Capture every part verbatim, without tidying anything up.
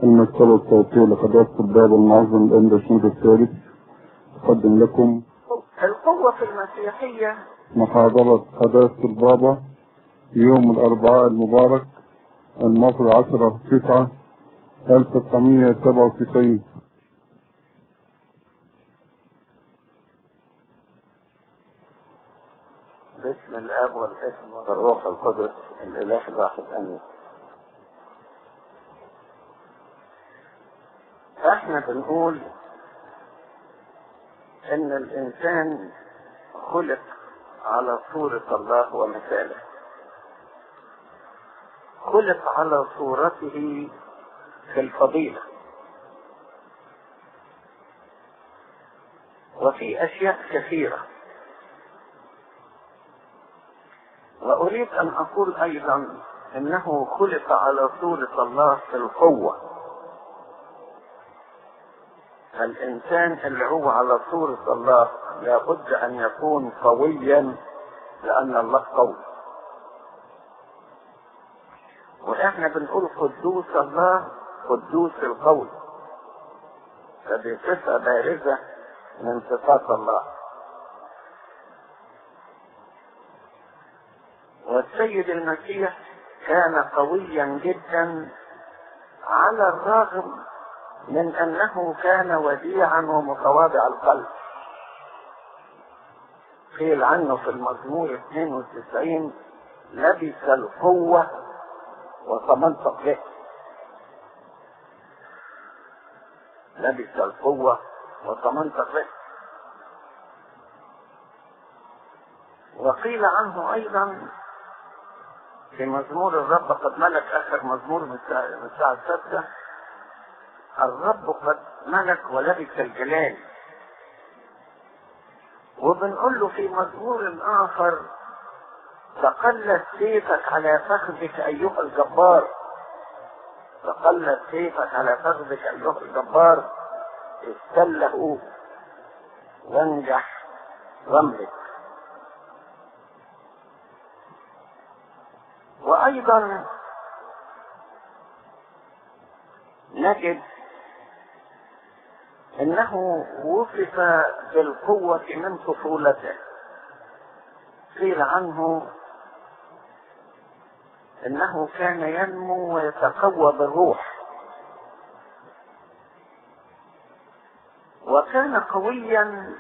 المكتبة الصوتية لقداسة الباب المعظم الأمير رشيد الثالث تقدم لكم القوة في المسيحية محاضرة قداسة البابا يوم الأربعاء المبارك الموافق عشرة تسعة ألف وتسعمائة وسبعة وتسعين. باسم الآب والابن والروح القدس الإله الواحد آمين. احنا بنقول ان الانسان خلق على صورة الله ومثاله، خلق على صورته في الفضيلة، وفي اشياء كثيرة. واريد ان اقول ايضا انه خلق على صورة الله في القوة. الإنسان اللي هو على صورة الله لابد أن يكون قويا، لأن الله قوي. وإحنا بنقول قدوس الله قدوس القوي، فدي صفة بارزة من صفات الله. والسيد المسيح كان قويا جدا على الرغم من أنه كان وديعا ومتواضع القلب. قيل عنه في المزمور اثنين وتسعين: لبس القوة وتمنطق به. لبس القوة وتمنطق به. وقيل عنه أيضا في مزمور الرب قد ملك، آخر مزمور من الساعة السادسة: الرب قد ملك ولبس الجلال. وبنقول له في مزمور آخر: تقلت سيفك على فخذك أيها الجبار. تقلت سيفك على فخذك أيها الجبار، استله وانجح رملك. وأيضا نجد انه وصف بالقوة من طفولته. قيل عنه انه كان ينمو ويتقوى بالروح، وكان قويا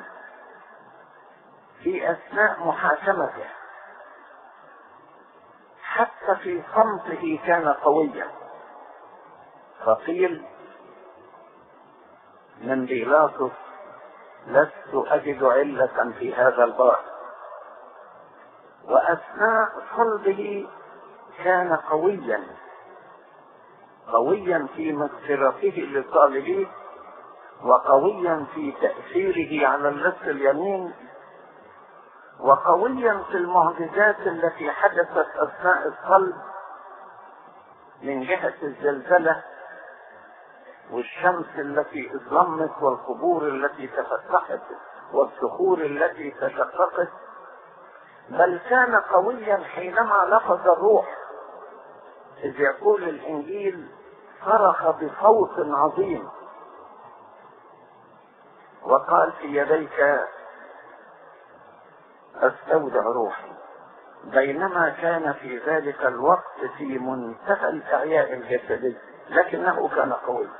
في اثناء محاكمته، حتى في صمته كان قويا. فقيل من بيلاطس: لست أجد علة في هذا البار. وأثناء صلبه كان قويا، قويا في مغفرته للطالبيه، وقويا في تأثيره على اللص اليمين، وقويا في المعجزات التي حدثت أثناء الصلب من جهة الزلزلة والشمس التي اظلمت والقبور التي تفتحت والصخور التي تشققت. بل كان قويا حينما لفظ الروح، إذ يقول الإنجيل: صرخ بصوت عظيم وقال: في يديك استودع روحي. بينما كان في ذلك الوقت في منتهى الإعياء الجسدي، لكنه كان قويا،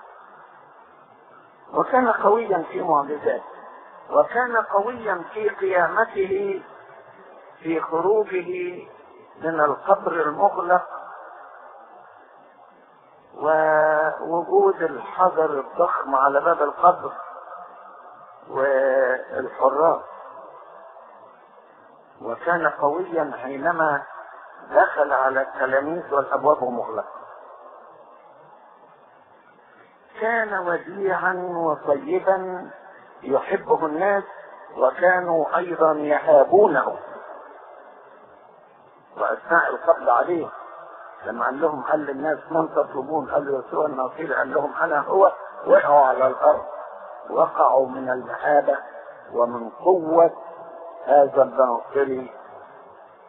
وكان قويا في معجزاته، وكان قويا في قيامته، في خروجه من القبر المغلق، ووجود الحجر الضخم على باب القبر والحراس. وكان قويا حينما دخل على التلاميذ والابواب مغلقه. كان وديعا وطيبا يحبه الناس، وكانوا ايضا يهابونه. واثناء القبض عليه لما قال لهم: قال للناس: من تطلبون؟ قال له: يسوع الناصري. قال لهم: انا هو. وقعوا على الارض، وقعوا من المهابه ومن قوه هذا الناصري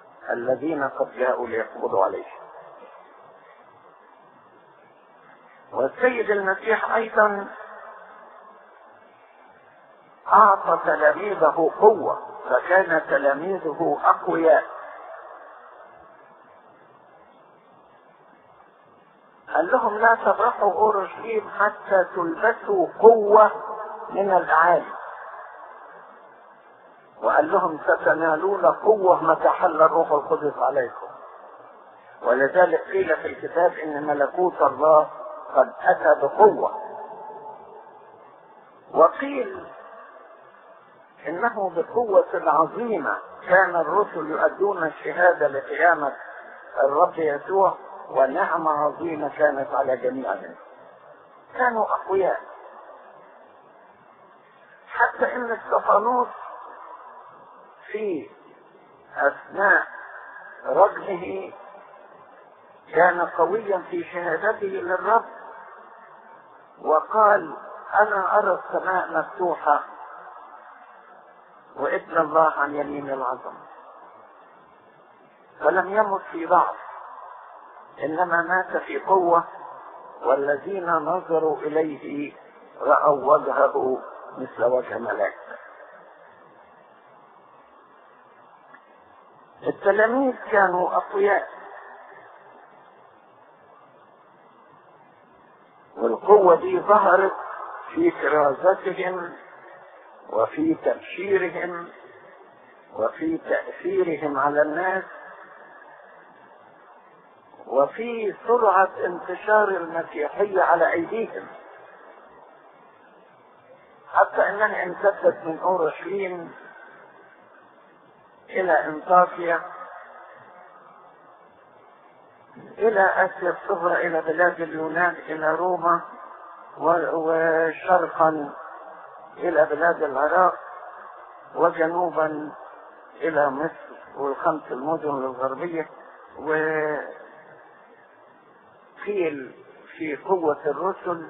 الذين قد جاءوا ليقبضوا عليه. والسيد المسيح أيضا أعطى تلاميذه قوة، فكان تلاميذه أقوياء. قال لهم لا تبرحوا أورشليم حتى تلبسوا قوة من الأعالي، وقال لهم ستنالون قوة متى حل الروح القدس عليكم. ولذلك قيل في الكتاب إن ملكوت الله قد أتى بقوة. وقيل إنه بقوة عظيمة كان الرسل يؤدون الشهادة لقيامة الرب يسوع، ونعمة عظيمة كانت على جميعهم. كانوا أقوياء، حتى إن استفانوس في أثناء رجمه كان قويا في شهادته للرب، وقال أنا أرى السماء مفتوحة وابن الله عن يمين العظمة. فلم يمت في ضعف، إنما مات في قوة، والذين نظروا إليه رأوا وجهه مثل وجه ملاك. التلاميذ كانوا أقوياء، والقوة دي ظهرت في كرازتهم وفي تبشيرهم وفي تأثيرهم على الناس وفي سرعة انتشار المسيحية على أيديهم، حتى أنها امتدت من أورشليم إلى أنطاكيا إلى آسيا الصغرى، إلى بلاد اليونان، إلى روما، وشرقا إلى بلاد العراق، وجنوبا إلى مصر والخمس المدن الغربية. وقيل في قوة الرسل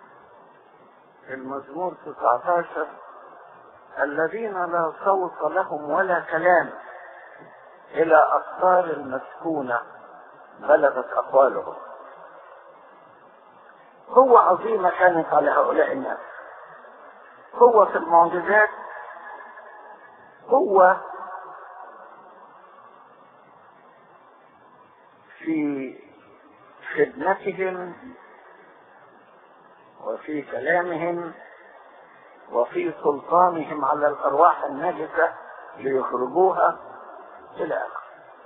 المزمور تسعة عشر الذين لا صوت لهم ولا كلام إلى أقطار المسكونة بلغت أقوالهم. قوة عظيمة كانت على هؤلاء الناس، قوة في المعجزات، قوة في خدمتهم وفي كلامهم وفي سلطانهم على الأرواح النجسة ليخرجوها إلى آخره.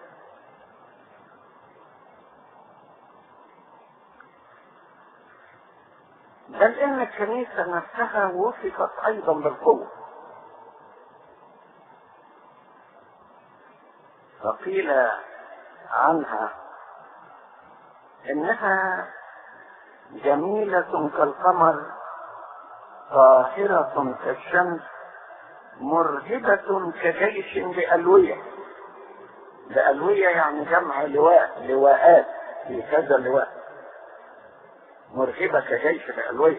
بل إن الكنيسة نفسها وصفت أيضا بالقوة، فقيل عنها إنها جميلة كالقمر، طاهرة كالشمس، مرهبة كجيش بألوية. بألوية يعني جمع لواء، لواءات في كذا لواء، مرهبة كجيش بألوية.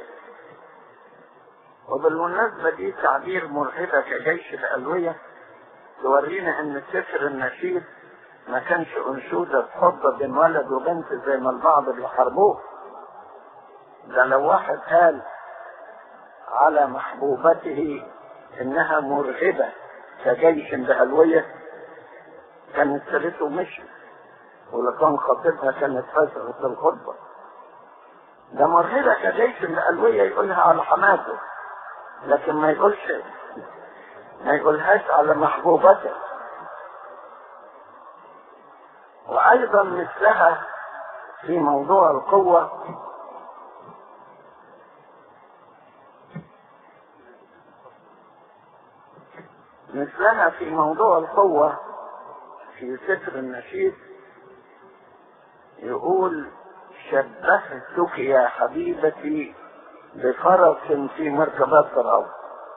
وبالمناسبة دي تعبير مرهبة كجيش بألوية تورينا ان سفر النشيد ما كانش انشودة حب بين ولد وبنت زي ما البعض بيحاربوه. ده لو واحد قال على محبوبته انها مرهبة كجيش بألوية كانت سرته مشي، ولو كان خطيبها كانت فسخت الخطبة. ده مرهبة كجيش بألوية يقولها على حماته، لكن ما يقولش ما يقولهاش على محبوبته. وأيضا مثلها في موضوع القوة مثلها في موضوع القوة في سفر النشيد يقول شبهتك يا حبيبتي بفرس في مركبات فرعون.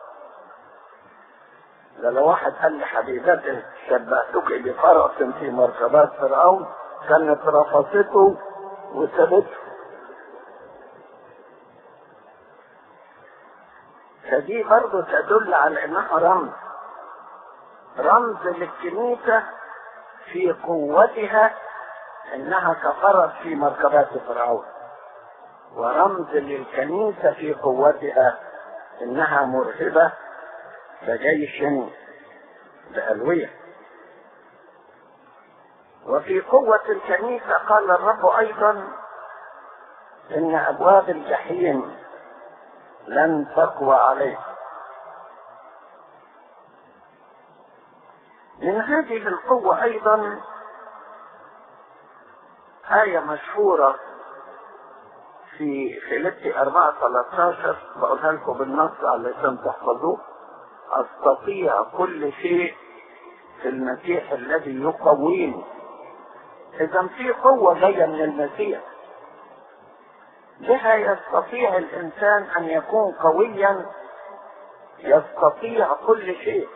ده لو واحد قال لي حبيبتي شبهتك بفرس في مركبات فرعون كانت رفضته وسابته. فدي برضه تدل على انها رمز رمز للكنيسة في قوتها، انها كفرس في مركبات فرعون. ورمز للكنيسة في قوتها، إنها مرهبة كجيش بألوية. وفي قوة الكنيسة قال الرب أيضا إن أبواب الجحيم لن تقوى عليه. من هذه القوة أيضا آية مشهورة في فيليبي أربعة ثلاثة عشر، بقولها لكم بالنص علشان تحفظوه: أستطيع كل شيء في المسيح الذي يقويني. إذا في قوة جاية من المسيح، بها يستطيع الإنسان أن يكون قويا، يستطيع كل شيء.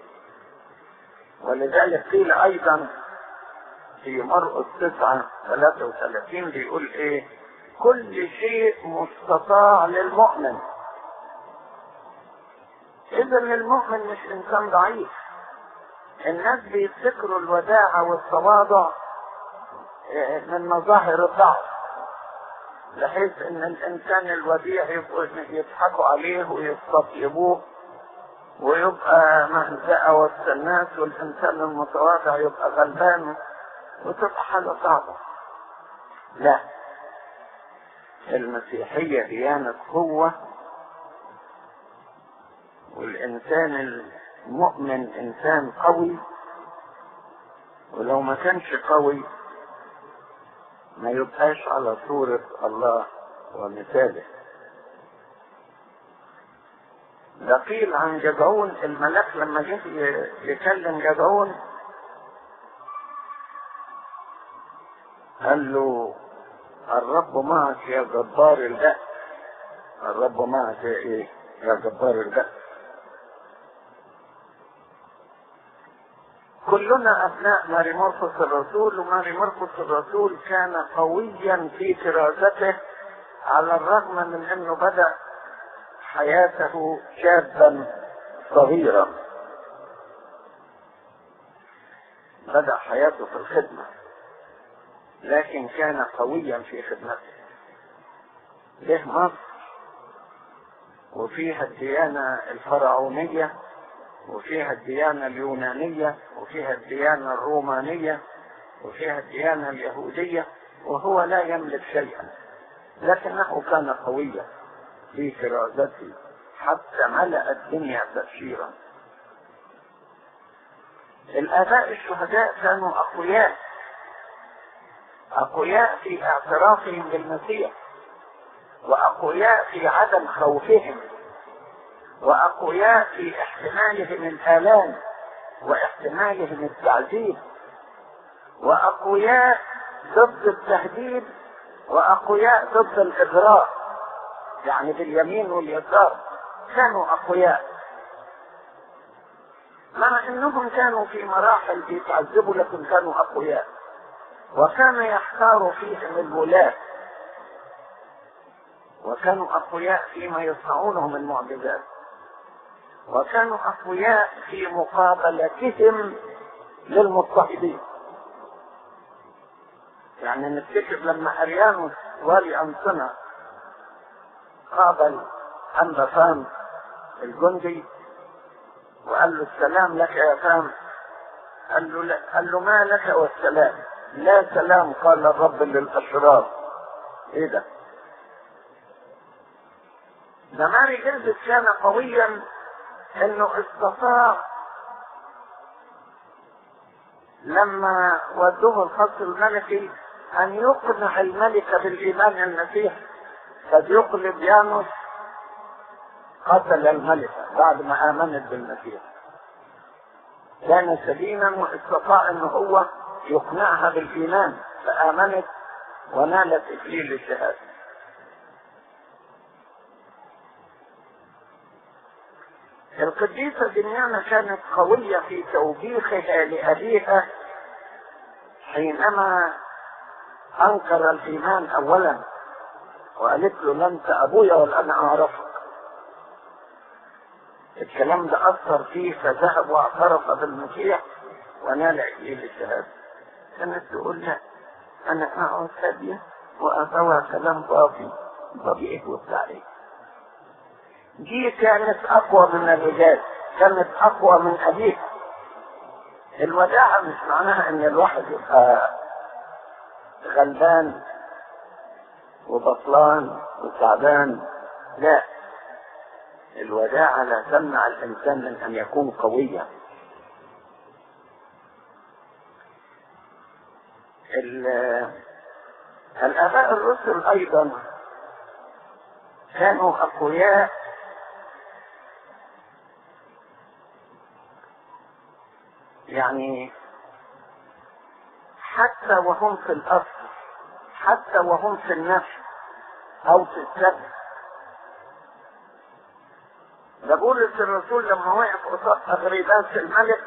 ولذلك قيل أيضا في مرقس تسعة ثلاثة وثلاثين بيقول إيه: كل شيء مستطاع للمؤمن. إذا المؤمن مش إنسان ضعيف. الناس بيفتكروا الوداعة والتواضع من مظاهر الضعف، بحيث ان الانسان الوديع يضحكوا عليه ويستطيبوه ويبقى مهزأة وسط الناس، والانسان المتواضع يبقى غلبان وتبقى حاجة صعبة. لا، المسيحية ديانة قوة، والانسان المؤمن انسان قوي، ولو ما كانش قوي ما يبقاش على صورة الله ومثاله. ده قيل عن جدعون الملاك لما جه يكلم جدعون قال له: الرب معك يا جبار البأس. الرب معك يا ايه؟ يا جبار البأس. كلنا أبناء ماري مرقس الرسول، وماري مرقس الرسول كان قويا في كرازته على الرغم من أنه بدأ حياته شابا صغيرا، بدأ حياته في الخدمة، لكن كان قويا في خدمته. جه مصر وفيها الديانة الفرعونية، وفيها الديانة اليونانية، وفيها الديانة الرومانية، وفيها الديانة اليهودية، وهو لا يملك شيئا، لكنه كان قويا في كرازته حتى ملأ الدنيا تبشيرا. الآباء الشهداء كانوا أقوياء، أقوياء في اعترافهم بالمسيح، وأقوياء في عدم خوفهم، وأقوياء في احتمالهم الآلام واحتمالهم التعذيب، وأقوياء ضد التهديد، وأقوياء ضد الإغراء، يعني باليمين واليسار كانوا أقوياء، مع أنهم كانوا في مراحل بيتعذبوا لكن كانوا أقوياء. وكان يحتار فيهم الولاة، وكانوا أقوياء فيما يصنعونه من معجزات، وكانوا أقوياء في مقابلتهم للمضطهدين. يعني نفتكر لما أريانوس والي أنصنة قابل أنبا فام الجندي وقال له: السلام لك يا فام. قال له, لا. قال له: ما لك والسلام؟ لا سلام، قال الرب للأشرار. ايه ده؟ ده ماري جرجس كان قويا انه استطاع لما ودوه القصر الملكي ان يقنع الملكة بالايمان المسيح، قد يقلب يانوس قتل الملكة بعد ما امنت بالمسيح. كان سليما واستطاع انه هو يقنعها بالايمان، فامنت ونالت اكليل الشهاده. القديسة دميانة كانت قوية في توبيخها لأبيها حينما أنكر الإيمان أولا وقالت له: لن أبويا ولا أنا أعرفك. الكلام ده أثر فيه فذهب واعترف بالمسيح ونال إكليل الشهادة. كانت تقول: لا، أنا أقعد هادية وأطوع كلام باطل طبيعي والتعريف. دي كانت اقوى من الرجال، كانت اقوى من ابيها. الوداعة مش معناها ان الواحد يبقى غلبان وبطلان وتعبان، لا، الوداعة لا تمنع الانسان من ان يكون قويا. الاباء الرسل ايضا كانوا اقوياء يعني حتى وهم في الاصل، حتى وهم في النفس او في السبب. ده بولس الرسول لما وقف قصاد اغريباس الملك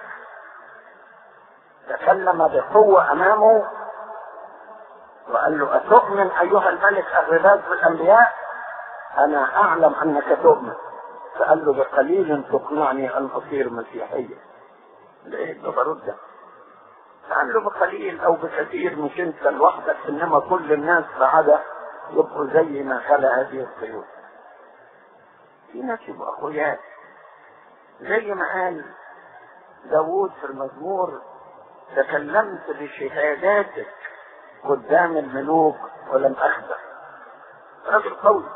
تكلم بقوة امامه وقال له: أتؤمن أيها الملك أغريباس بالأنبياء؟ أنا أعلم أنك تؤمن. فقال له: بقليل تقنعني أن أصير مسيحيا. ليه الجبروت ده؟ قال له: بقليل أو بكثير، مش أنت لوحدك، إنما كل الناس بعد يبقوا زي ما خلق هذه الطيور. في ناس يبقوا أخويات، زي ما قال داوود في المزمور: تكلمت بشهاداتك قدام الملوك ولم أخدع. رجل قوي.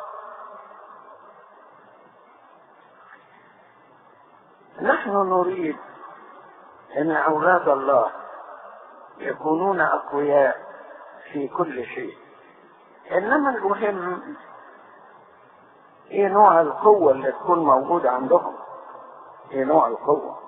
نحن نريد ان اولاد الله يكونون اقوياء في كل شيء، انما المهم ايه نوع القوة اللي تكون موجودة عندهم، ايه نوع القوة.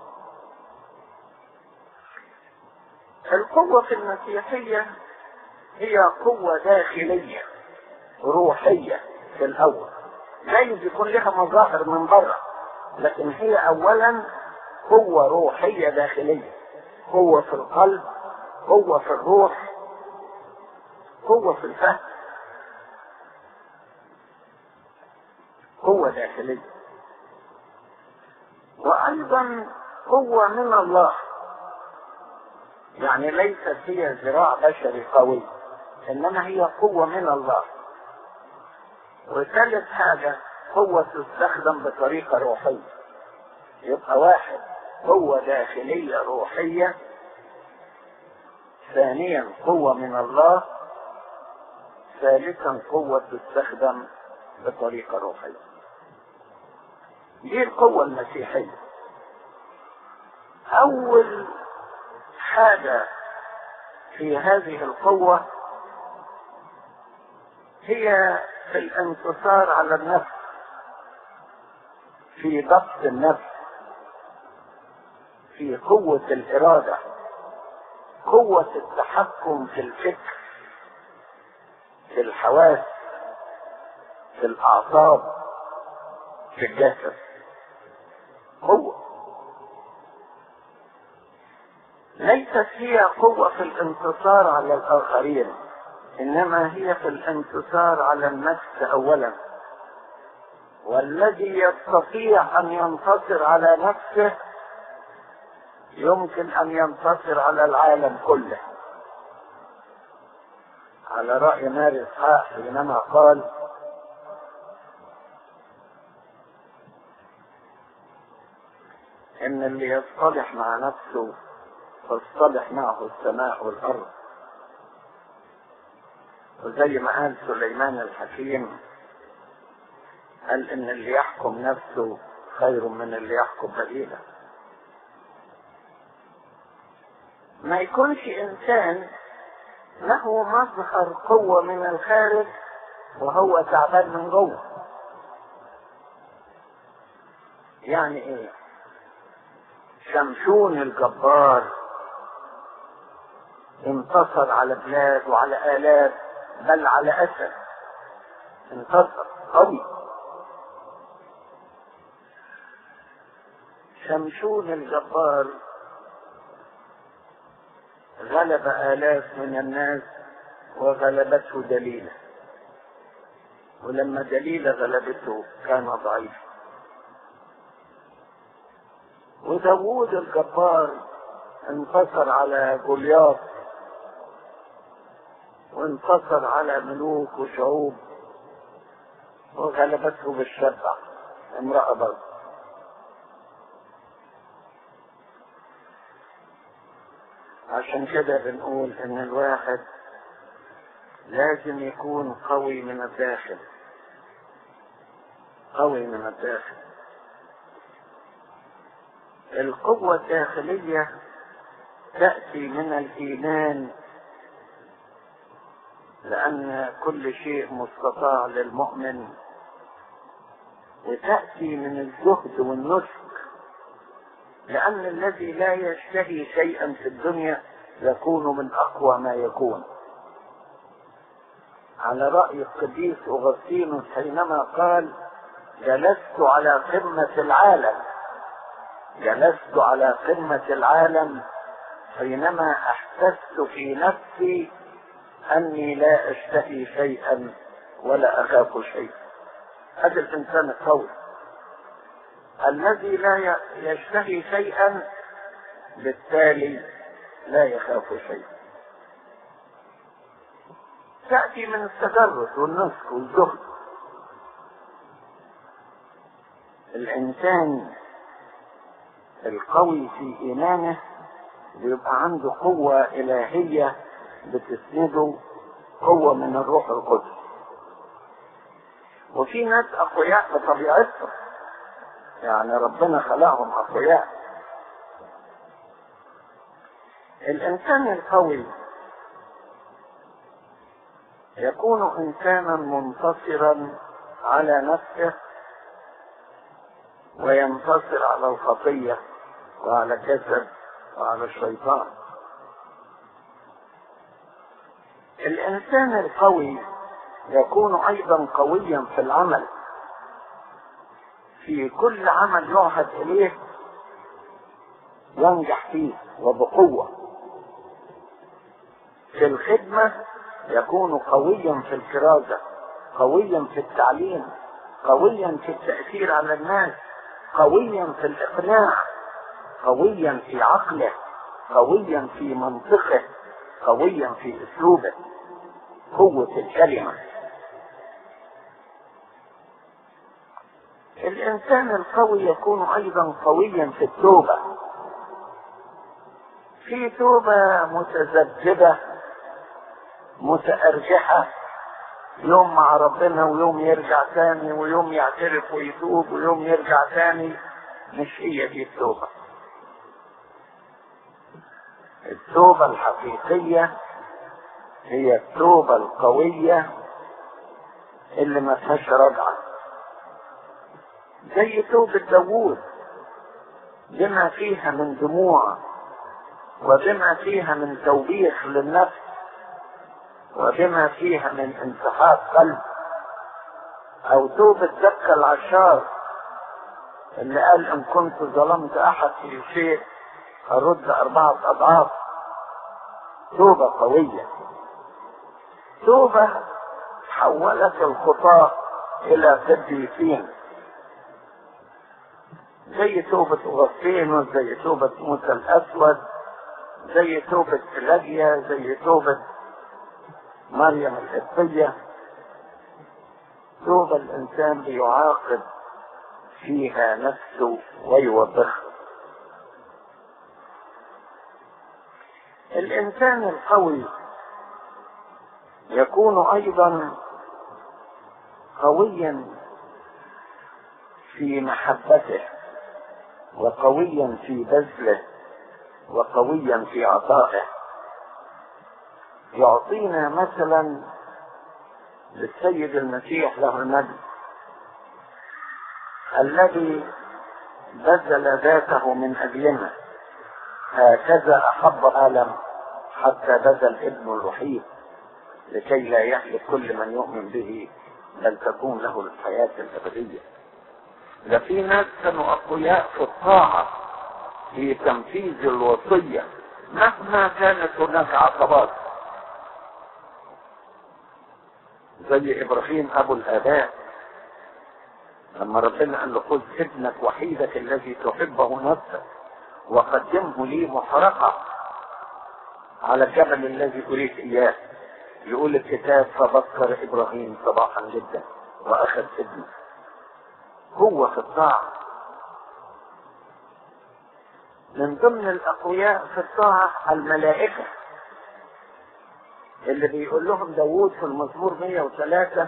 القوة في المسيحية هي قوة داخلية روحية في الأول، جايز يكون لها مظاهر من بره، لكن هي أولا قوة روحية داخلية، قوة في القلب، قوة في الروح، قوة في الفهم، قوة داخلية. وأيضا قوة من الله، يعني ليست هي ذراع بشري قوي، إنما هي قوة من الله. وثالث حاجة قوة تستخدم بطريقة روحية. يبقى واحد قوة داخلية روحية، ثانيا قوة من الله، ثالثا قوة تستخدم بطريقة روحية. دي القوة المسيحية. أول حاجة في هذه القوة هي في الانتصار على النفس، في ضبط النفس، في قوة الإرادة، قوة التحكم في الفكر، في الحواس، في الأعصاب، في الجسد. قوة ليست هي قوة في الانتصار على الآخرين، إنما هي في الانتصار على النفس أولا. والذي يستطيع أن ينتصر على نفسه يمكن أن ينتصر على العالم كله، على رأي ماري إسحاق حينما قال: إن اللي يصطلح مع نفسه فاصطلح معه السماء والأرض. وزي ما قال سليمان الحكيم، قال إن اللي يحكم نفسه خير من اللي يحكم بديله. ما يكونش إنسان له مظهر قوة من الخارج وهو تعبان من جوه. يعني إيه؟ شمشون الجبار انتصر على بلاد وعلى آلاف، بل على أسد، انتصر قوي. شمشون الجبار غلب آلاف من الناس وغلبته دليلة، ولما دليلة غلبته كان ضعيف. وداوود الجبار انتصر على جولياث وانتصر على ملوك وشعوب وغلبته بالشبع امرأة برضه. عشان كده بنقول ان الواحد لازم يكون قوي من الداخل، قوي من الداخل. القوة الداخلية تأتي من الإيمان، لأن كل شيء مستطاع للمؤمن، وتأتي من الزهد والنسك، لأن الذي لا يشتهي شيئا في الدنيا يكون من أقوى ما يكون. على رأي القديس أغسطينوس حينما قال: جلست على قمة العالم، جلست على قمة العالم حينما أحسست في نفسي أني لا أشتهي شيئا ولا أخاف شيئا. هذا الإنسان القوي الذي لا يشتهي شيئا، بالتالي لا يخاف شيئا. تأتي من التدرس والنسك والزهد. الإنسان القوي في إيمانه بيبقى عنده قوة إلهية بتسنده، قوة من الروح القدس. وفي ناس أقوياء بطبيعتهم، يعني ربنا خلقهم أقوياء. الإنسان القوي يكون إنسانا منتصرا على نفسه، وينتصر على الخطية وعلى الجسد وعلى الشيطان. الإنسان القوي يكون أيضا قويا في العمل، في كل عمل يعهد إليه ينجح فيه وبقوة. في الخدمة يكون قويا في الكرازة، قويا في التعليم، قويا في التأثير على الناس، قويا في الإقناع، قويا في عقله، قويا في منطقه، قويا في أسلوبه، قوة الكلمة. الإنسان القوي يكون أيضا قويا في التوبة، في توبة متذبذبة متأرجحة، يوم مع ربنا ويوم يرجع تاني، ويوم يعترف ويتوب ويوم يرجع تاني. مش هي دي التوبة. التوبة الحقيقية هي التوبة القوية اللي ما فيهاش رجعة، زي توبة داوود، بما فيها من دموع، وبما فيها من توبيخ للنفس، وبما فيها من انسحاق قلب. او توبة زكا العشار اللي قال: ان كنت ظلمت احد في شيء ارد اربعة اضعاف. توبة قوية، توبة حولت الخطاة الى قديسين، زي توبة أغسطينوس، زي توبة موسى الأسود، زي توبة كلاجيا، زي توبة مريم القبطية. توبة الإنسان بيعاقب فيها نفسه ويوبخها. الإنسان القوي يكون أيضا قويا في محبته، وقويا في بذله، وقويا في عطائه. يعطينا مثلا للسيد المسيح له المجد، الذي بذل ذاته من أجلنا، هكذا أحب العالم حتى بذل ابنه الوحيد، لكي لا يهلك كل من يؤمن به، بل تكون له الحياة الأبدية. ده في ناس كانوا أقوياء في الطاعة، في تنفيذ الوصية، مهما كانت هناك عقبات، زي إبراهيم أبو الآباء، لما ربنا قال له: خذ ابنك وحيدك الذي تحبه نفسك وقدمه لي محرقة على الجبل الذي أريد إياه. يقول الكتاب: فبكر إبراهيم صباحا جدا. واخذ ابنه. قوة في الطاعة. من ضمن الاقوياء في الطاعة الملائكة، اللي بيقول لهم داوود في المزمور مئة وثلاثة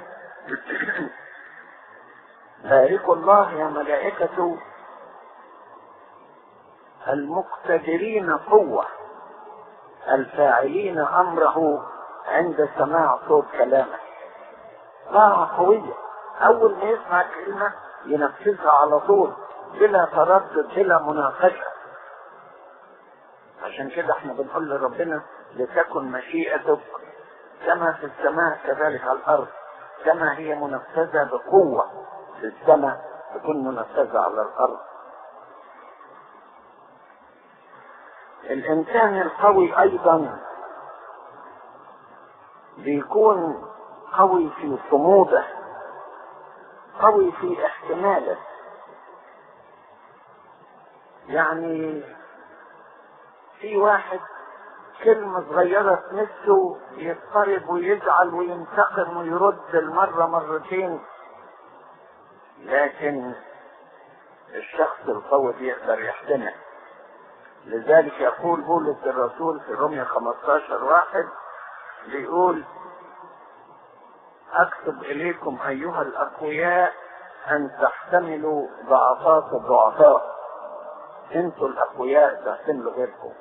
باركوا الله يا ملائكة المقتدرين قوة الفاعلين امره عند سماع صوت كلامه. طاعة قوية، اول ما يسمع كلمة ينفذها على طول بلا تردد بلا مناقشة. عشان كده احنا بنقول لربنا لتكن مشيئتك كما في السماء كذلك على الارض. كما هي منفذة بقوة في السماء تكون منفذة على الارض. الانسان القوي ايضا بيكون قوي في صموده، قوي في احتماله. يعني في واحد كلمة صغيرة تمسه يضطرب ويزعل وينتقم ويرد المرة مرتين، لكن الشخص القوي يقدر يحتمل. لذلك يقول بولس الرسول في رومية خمسة عشر واحد بيقول اكتب اليكم ايها الاقوياء ان تحتملوا ضعفات الضعفاء. انتوا الاقوياء تحتملوا غيركم.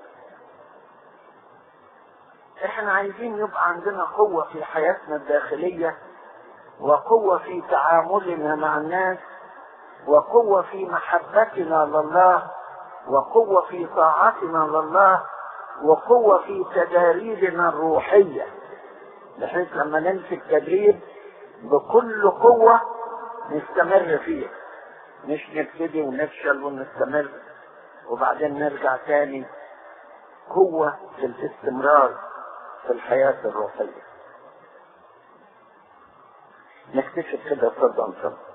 احنا عايزين يبقى عندنا قوة في حياتنا الداخلية، وقوة في تعاملنا مع الناس، وقوة في محبتنا لله، وقوة في طاعتنا لله، وقوة في تداريبنا الروحية، بحيث لما نمسك تدريب بكل قوة نستمر فيه، مش نبتدي ونفشل ونستمر وبعدين نرجع تاني. قوة في الاستمرار في الحياة الروحية. نكتشف كده صدق